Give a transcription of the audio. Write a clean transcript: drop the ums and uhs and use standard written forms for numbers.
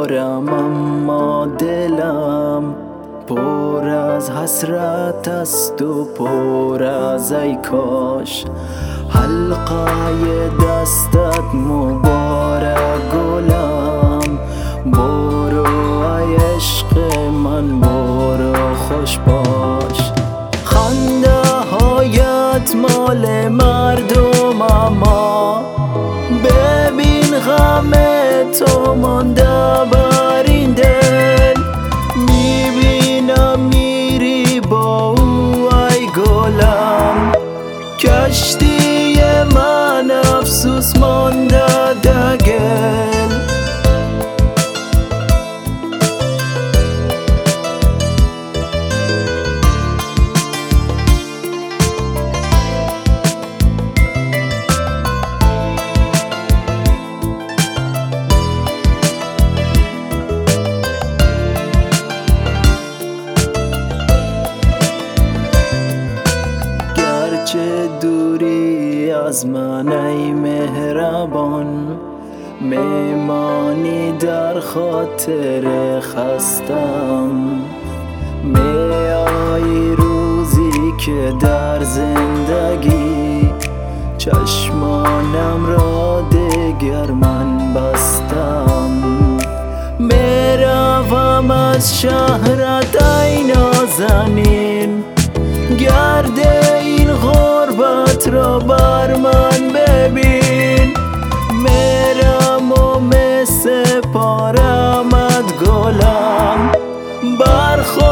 دارم اما دلم پر از حسرت است و پر از ای کاش. حلقه دستت مبارک گلم، برو ای عشق من برو خوش باش. خنده هایت مال مردم اما ببین غم تو مانده بر این دل. میبینم میری با او ای گلم، کشتی من افسوس مانده دگل. چه دوری از من ای مهربان، میمانی در خاطر خستم. میایی روزی که در زندگی چشمانم را دگر من بستم. میروم از شهرت ای نازنین، گرد این غربت را بر من ببین. میرم و می سپارمت گلم،